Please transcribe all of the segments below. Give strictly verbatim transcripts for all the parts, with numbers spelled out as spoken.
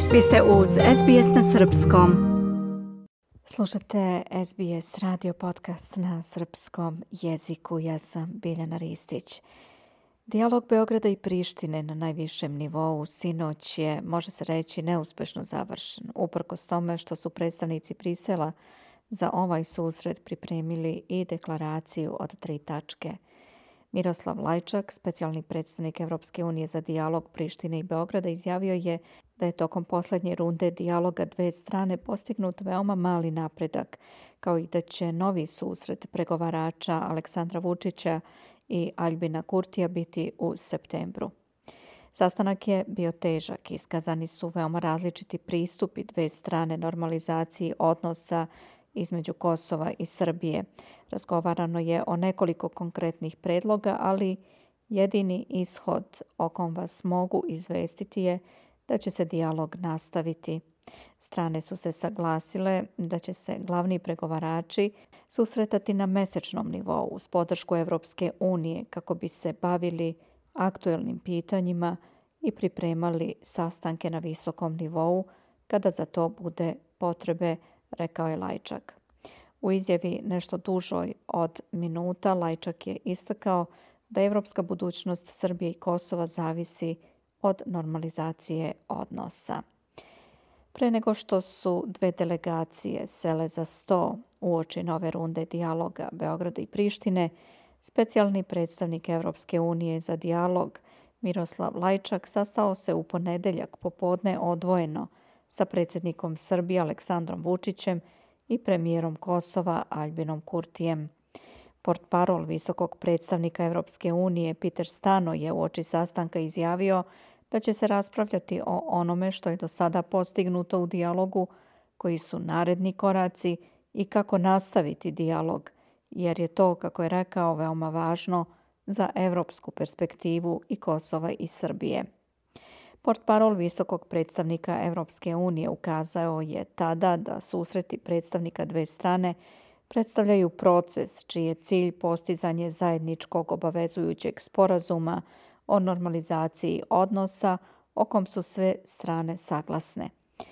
Vi ste uz S B S na srpskom. Slušate S B S radio podcast na srpskom jeziku. Ja sam Biljana Ristić. Dijalog Beograda i Prištine na najvišem nivou sinoć je, može se reći, neuspešno završen. Uprkos tome što su predstavnici Brisela za ovaj susret pripremili i deklaraciju od tri tačke. Miroslav Lajčak, specijalni predstavnik Evropske unije za dijalog Prištine i Beograda, izjavio je da je tokom posljednje runde dijaloga dve strane postignut veoma mali napredak, kao i da će novi susret pregovarača Aleksandra Vučića i Aljbina Kurtija biti u septembru. Sastanak je bio težak, iskazani su veoma različiti pristupi dve strane normalizaciji odnosa između Kosova i Srbije. Razgovarano je o nekoliko konkretnih predloga, ali jedini ishod o kom vas mogu izvestiti je da će se dijalog nastaviti. Strane su se saglasile da će se glavni pregovarači susretati na mesečnom nivou uz podršku Evropske unije kako bi se bavili aktuelnim pitanjima i pripremali sastanke na visokom nivou kada za to bude potrebe, rekao je Lajčak. U izjavi nešto dužoj od minuta Lajčak je istakao da evropska budućnost Srbije i Kosova zavisi od normalizacije odnosa. Pre nego što su dve delegacije sele za sto uoči nove runde dijaloga Beograda i Prištine, specijalni predstavnik Evropske unije za dijalog Miroslav Lajčak sastao se u ponedeljak popodne odvojeno sa predsjednikom Srbije Aleksandrom Vučićem i premijerom Kosova Aljbinom Kurtijem. Portparol visokog predstavnika Evropske unije Peter Stano je uoči sastanka izjavio da će se raspravljati o onome što je do sada postignuto u dijalogu, koji su naredni koraci i kako nastaviti dijalog, jer je to, kako je rekao, veoma važno za evropsku perspektivu i Kosova i Srbije. Portparol visokog predstavnika Evropske unije ukazao je tada da susreti predstavnika dve strane predstavljaju proces čiji je cilj postizanje zajedničkog obavezujućeg sporazuma o normalizaciji odnosa o kom su sve strane saglasne.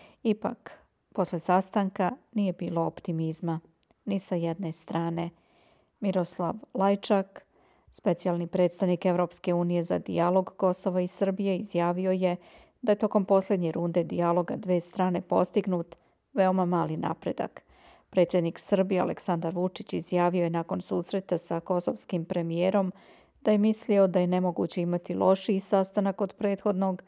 Ipak, posle sastanka nije bilo optimizma ni sa jedne strane. Miroslav Lajčak, specijalni predstavnik Evropske unije za dijalog Kosova i Srbije, izjavio je da je tokom posljednje runde dijaloga dve strane postignut veoma mali napredak. Predsjednik Srbije Aleksandar Vučić izjavio je nakon susreta sa kosovskim premijerom da je mislio da je nemoguće imati lošiji sastanak od prethodnog.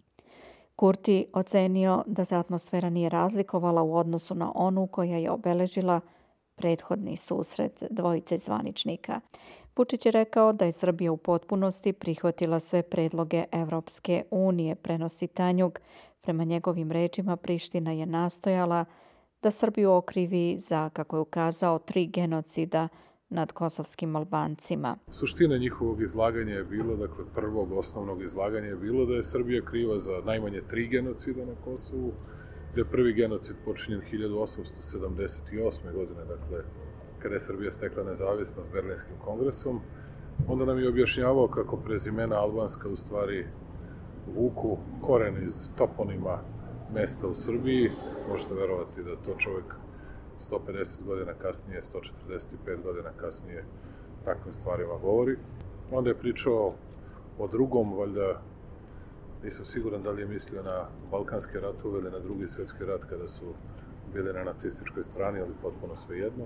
Kurti ocenio da se atmosfera nije razlikovala u odnosu na onu koja je obeležila prethodni susret dvojice zvaničnika. Vučić je rekao da je Srbija u potpunosti prihvatila sve predloge Evropske unije, prenosi Tanjug. Prema njegovim rečima, Priština je nastojala da Srbiju okrivi za, kako je ukazao, tri genocida nad kosovskim Albancima. Suština njihovog izlaganja je bilo, dakle prvog osnovnog izlaganja je bilo da je Srbija kriva za najmanje tri genocida na Kosovu, da je prvi genocid počinjen hiljadu osamsto sedamdeset osme. godine, dakle kada je Srbija stekla nezavisnost Berlinskim kongresom. Onda nam je objašnjavao kako prezimena albanska u stvari vuku koren iz toponima mesta u Srbiji. Možete verovati da to čovjek sto pedeset godina kasnije, sto četrdeset pet godina kasnije takvim stvarima govori. Onda je pričao o drugom, valjda nisam siguran da li je mislio na Balkanske ratove ili na drugi svjetski rat kada su bili na nacističkoj strani, ali potpuno svejedno.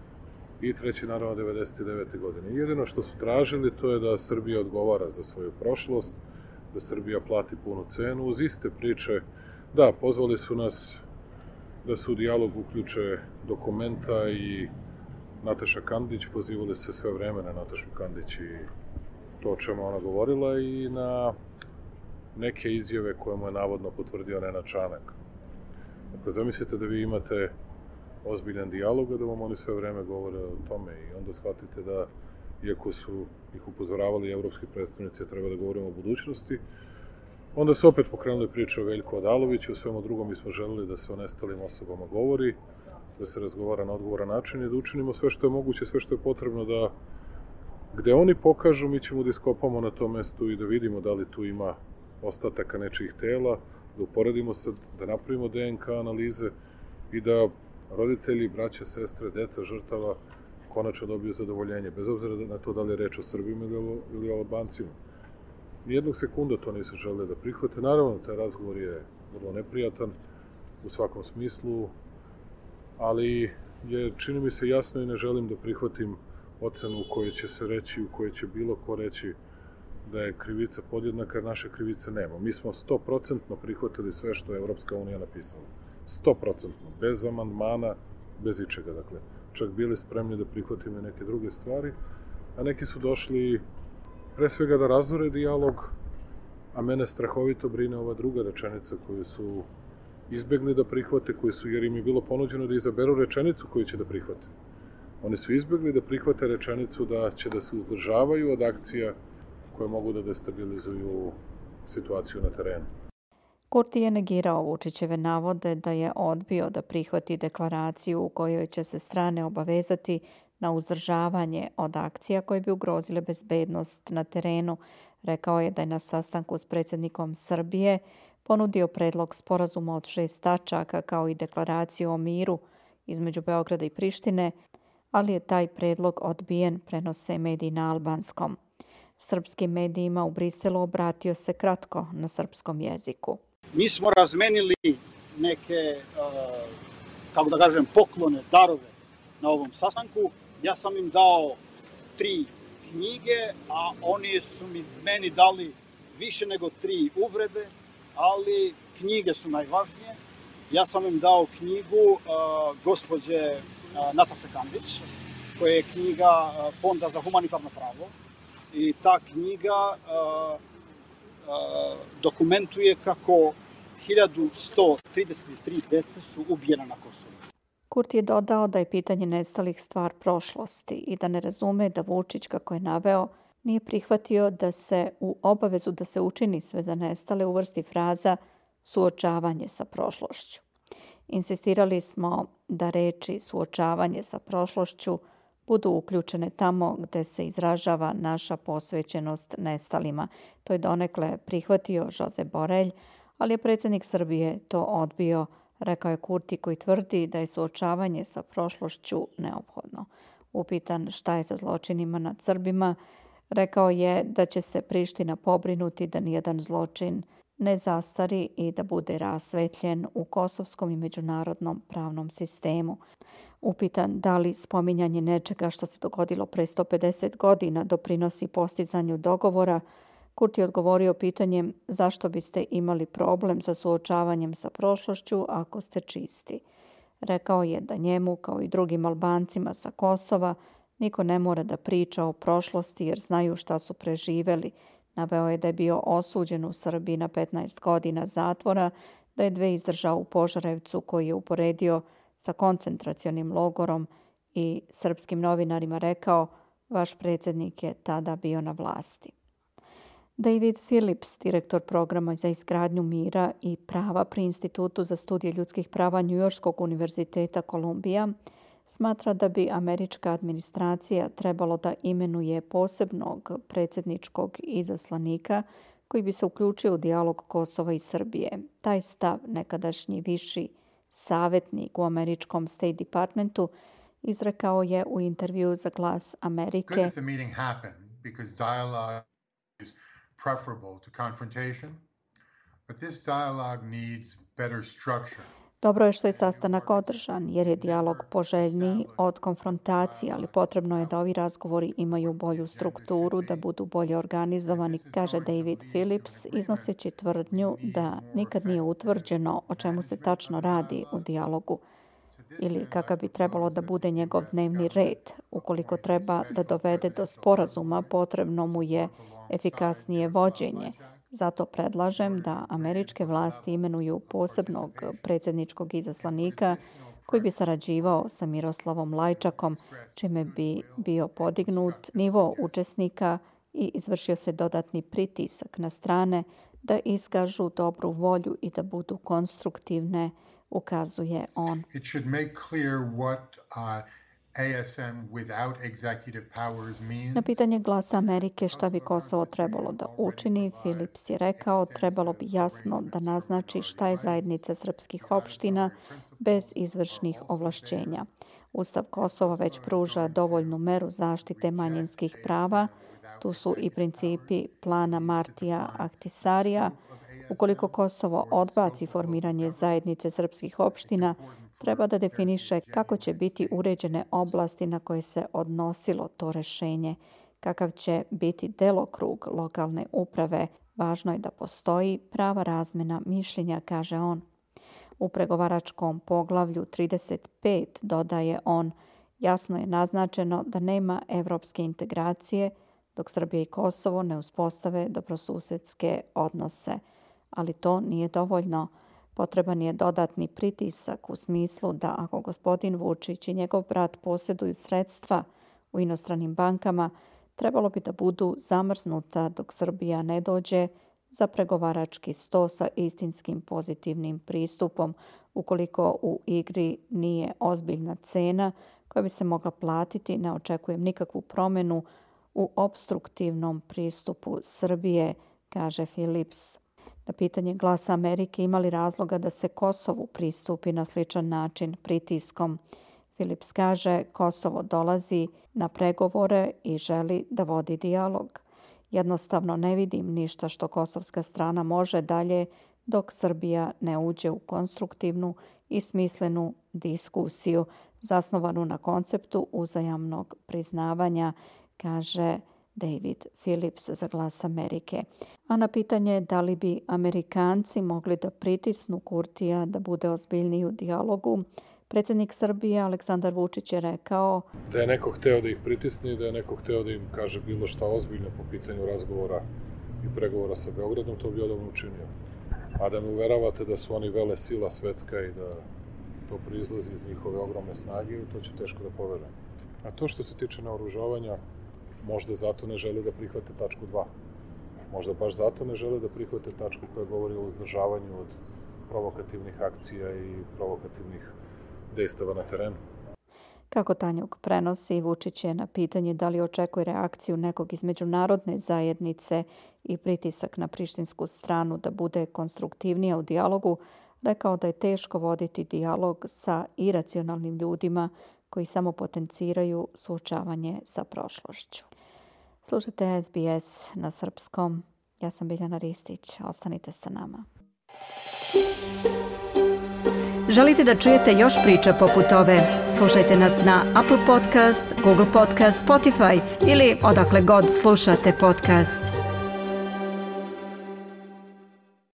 I treći, naravno, devedeset devete. godine. Jedino što su tražili to je da Srbija odgovara za svoju prošlost, da Srbija plati punu cenu uz iste priče. Da, pozvali su nas da se u dijalog uključe Dokumenta i Nataša Kandić, pozivali se sve vreme na Natašu Kandić i to o čemu ona govorila i na neke izjave koje mu je navodno potvrdio Nenad Čanak. Dakle, zamislite da vi imate ozbiljan dijalog, da vam oni sve vreme govore o tome i onda shvatite da, iako su ih upozoravali evropski predstavnici, treba da govorimo o budućnosti, onda su opet pokrenuli priče o Veljku Odaloviću, o svemu drugom mi smo želeli da se o nestalim osobama govori, da se razgovara na odgovoran način i da učinimo sve što je moguće, sve što je potrebno da gde oni pokažu, mi ćemo da iskopamo na tom mestu i da vidimo da li tu ima ostataka nečijih tela, da uporedimo sad, da napravimo D N K analize i da roditelji, braća, sestre, deca žrtava konačno dobiju zadovoljenje, bez obzira na to da li je reč o Srbima ili, ili o Albancima. Nijednog sekunda to nisu žele da prihvate. Naravno, taj razgovor je vrlo neprijatan u svakom smislu, ali je, čini mi se, jasno i ne želim da prihvatim ocenu u kojoj će se reći, u kojoj će bilo ko reći da je krivica podjednaka, jer naše krivice nema. Mi smo sto procentno prihvatili sve što je Evropska unija napisala. sto procentno, bez amandmana, bez ičega, dakle. Čak bili spremni da prihvatimo neke druge stvari, a neki su došli pre svega da razvore dijalog, a mene strahovito brine ova druga rečenica koju su izbegli da prihvate, koju su, jer im je bilo ponuđeno da izaberu rečenicu koju će da prihvate. Oni su izbegli da prihvate rečenicu da će da se uzdržavaju od akcija koje mogu da destabilizuju situaciju na terenu. Kurti je negirao Vučićeve navode da je odbio da prihvati deklaraciju u kojoj će se strane obavezati na uzdržavanje od akcija koje bi ugrozile bezbednost na terenu. Rekao je da je na sastanku s predsjednikom Srbije ponudio predlog sporazuma od šest tačaka kao i deklaraciju o miru između Beograda i Prištine, ali je taj predlog odbijen, prenose mediji na albanskom. Srpskim medijima u Briselu obratio se kratko na srpskom jeziku. Mi smo razmenili neke, kako da kažem, poklone, darove na ovom sastanku. Ja sam im dao tri knjige, a oni su mi meni dali više nego tri uvrede, ali knjige su najvažnije. Ja sam im dao knjigu uh, gospođe uh, Nataše Kandić, koja je knjiga uh, Fonda za humanitarno pravo. I ta knjiga uh, uh, dokumentuje kako hiljadu sto trideset tri dece su ubijena na Kosovu. Kurti je dodao da je pitanje nestalih stvar prošlosti i da ne razume da Vučić, kako je naveo, nije prihvatio da se u obavezu da se učini sve za nestale uvrsti fraza suočavanje sa prošlošću. Insistirali smo da reči suočavanje sa prošlošću budu uključene tamo gde se izražava naša posvećenost nestalima. To je donekle prihvatio Josep Borelj, ali je predsjednik Srbije to odbio, rekao je Kurti, koji tvrdi da je suočavanje sa prošlošću neophodno. Upitan šta je sa zločinima nad Srbima, rekao je da će se Priština pobrinuti da nijedan zločin ne zastari i da bude rasvetljen u kosovskom i međunarodnom pravnom sistemu. Upitan da li spominjanje nečega što se dogodilo pre sto pedeset godina doprinosi postizanju dogovora, Kurti je odgovorio pitanjem zašto biste imali problem sa suočavanjem sa prošlošću ako ste čisti. Rekao je da njemu, kao i drugim Albancima sa Kosova, niko ne mora da priča o prošlosti jer znaju šta su preživeli. Naveo je da je bio osuđen u Srbiji na petnaest godina zatvora, da je dve izdržao u Požarevcu koji je uporedio sa koncentracionim logorom i srpskim novinarima rekao vaš predsjednik je tada bio na vlasti. David Phillips, direktor programa za izgradnju mira i prava pri Institutu za studije ljudskih prava Njujorskog univerziteta Kolumbija, smatra da bi američka administracija trebalo da imenuje posebnog predsjedničkog izaslanika koji bi se uključio u dijalog Kosova i Srbije. Taj stav nekadašnji viši savjetnik u američkom State Departmentu izrekao je u intervju za Glas Amerike. Preferable to confrontation, but this dialogue needs better structure. Dobro je što je sastanak održan, jer je dijalog poželjniji od konfrontacije, ali potrebno je da ovi razgovori imaju bolju strukturu, da budu bolje organizovani, kaže David Phillips, iznoseći tvrdnju da nikad nije utvrđeno o čemu se tačno radi u dijalogu ili kakav bi trebalo da bude njegov dnevni red. Ukoliko treba da dovede do sporazuma, potrebno mu je efikasnije vođenje. Zato predlažem da američke vlasti imenuju posebnog predsjedničkog izaslanika koji bi sarađivao sa Miroslavom Lajčakom, čime bi bio podignut nivo učesnika i izvršio se dodatni pritisak na strane da iskažu dobru volju i da budu konstruktivne, ukazuje on. It should make clear what uh, Na pitanje Glasa Amerike šta bi Kosovo trebalo da učini, Philips je rekao trebalo bi jasno da naznači šta je zajednica srpskih opština bez izvršnih ovlašćenja. Ustav Kosova već pruža dovoljnu meru zaštite manjinskih prava. Tu su i principi plana Martija Ahtisarija. Ukoliko Kosovo odbaci formiranje zajednice srpskih opština, treba da definiše kako će biti uređene oblasti na koje se odnosilo to rešenje, kakav će biti delokrug lokalne uprave. Važno je da postoji prava razmena mišljenja, kaže on. U pregovaračkom poglavlju trideset pet, dodaje on, jasno je naznačeno da nema evropske integracije dok Srbija i Kosovo ne uspostave dobrosusedske odnose. Ali to nije dovoljno. Potreban je dodatni pritisak u smislu da ako gospodin Vučić i njegov brat posjeduju sredstva u inostranim bankama, trebalo bi da budu zamrznuta dok Srbija ne dođe za pregovarački sto sa istinskim pozitivnim pristupom, ukoliko u igri nije ozbiljna cena koja bi se mogla platiti. Ne očekujem nikakvu promjenu u opstruktivnom pristupu Srbije, kaže Philips. Na pitanje Glasa Amerike ima li razloga da se Kosovu pristupi na sličan način pritiskom, Philips kaže Kosovo dolazi na pregovore i želi da vodi dijalog. Jednostavno ne vidim ništa što kosovska strana može dalje dok Srbija ne uđe u konstruktivnu i smislenu diskusiju zasnovanu na konceptu uzajamnog priznavanja, kaže David Philips za Glas Amerike. A na pitanje da li bi Amerikanci mogli da pritisnu Kurtija da bude ozbiljniji u dijalogu, predsjednik Srbije Aleksandar Vučić je rekao da je neko hteo da ih pritisne i da je neko hteo da im kaže bilo šta ozbiljno po pitanju razgovora i pregovora sa Beogradom, to bi odavno učinio. A da me uveravate da su oni vele sila svetska i da to proizlazi iz njihove ogromne snage, to će teško da poverujem. A to što se tiče naoružavanja, možda zato ne žele da prihvate tačku dva. Možda baš zato ne žele da prihvate tačku koja govori o uzdržavanju od provokativnih akcija i provokativnih dejstava na terenu. Kako Tanjug prenosi, Vučić je na pitanje da li očekuje reakciju nekog iz međunarodne zajednice i pritisak na prištinsku stranu da bude konstruktivnija u dijalogu, rekao da je teško voditi dijalog sa iracionalnim ljudima koji samo potenciraju suočavanje sa prošlošću. Slušajte S B S na srpskom. Ja sam Biljana Ristić. Ostanite sa nama. Želite da čujete još priča poput ove? Slušajte nas na Apple Podcast, Google Podcast, Spotify ili odakle god slušate podcast.